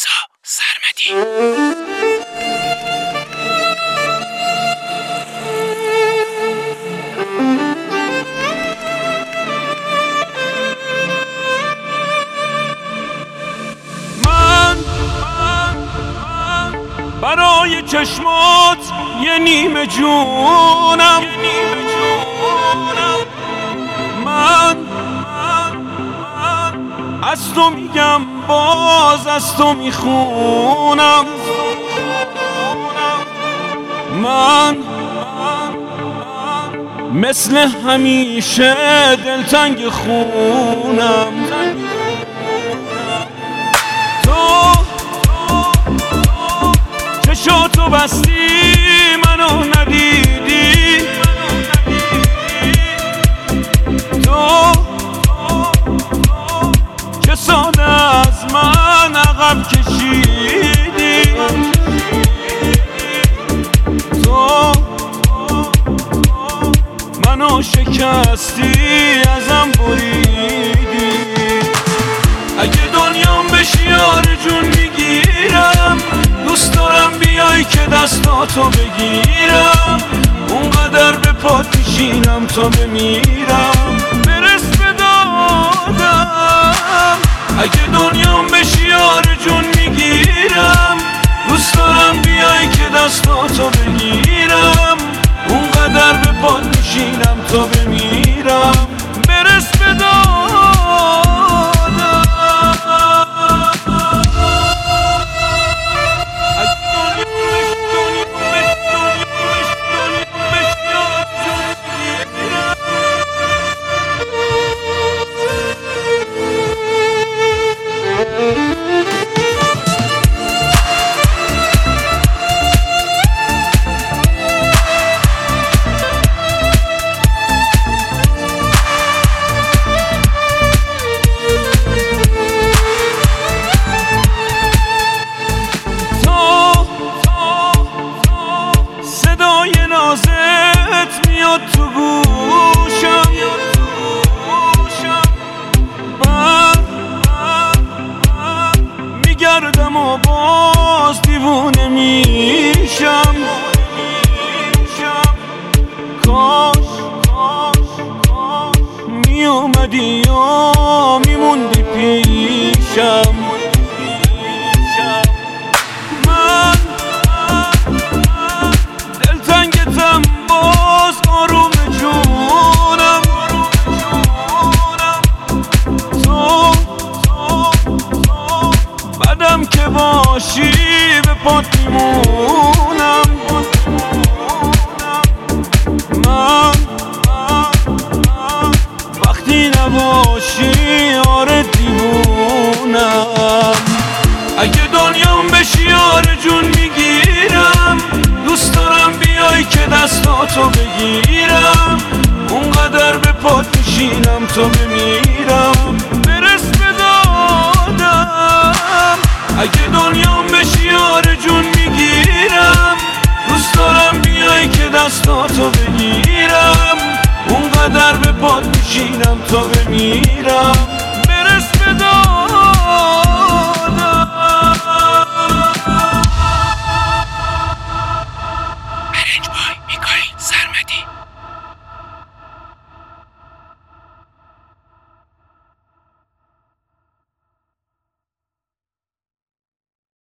رضا سرمدی. من برای چشمات یه نیمه جونم، من از تو میگم باز از تو میخونم، من مثل همیشه دلتنگ خونم. تو چشاتو بستی منو ندیدی، تو چه ساده از من عقب کشیدی، تو منو شکستی ازم بریدی. اگه دنیام بشی آرزون میگیرم، دوست دارم بیای که دستاتو بگیرم، اونقدر به پات میشینم تا بمیرم، برس به دادم. اگه دنیام بشی آرزون میگیرم، دوست دارم بیای که دستاتو بگیرم، اونقدر به پات میشینم تا بمیرم، برس به دادم. نازت میاد تو گوشم، من میگردم و باز دیوونه میشم. کاش میومدی یا میموندی پیشم. باز آروم جونم، تو بعدم که باشی به پات میمونم. من وقتی نباشی آره دیوونم. اگه دنیام بشی آرزون میگیرم، دوست دارم بیای که دستاتو بگیرم، اونقدر به پات میشینم تا بمیرم، برس به دادم. اگه دنیام بشی آرزون میگیرم، دوست دارم بیای که دستاتو بگیرم، اونقدر به پات میشینم تا بمیرم.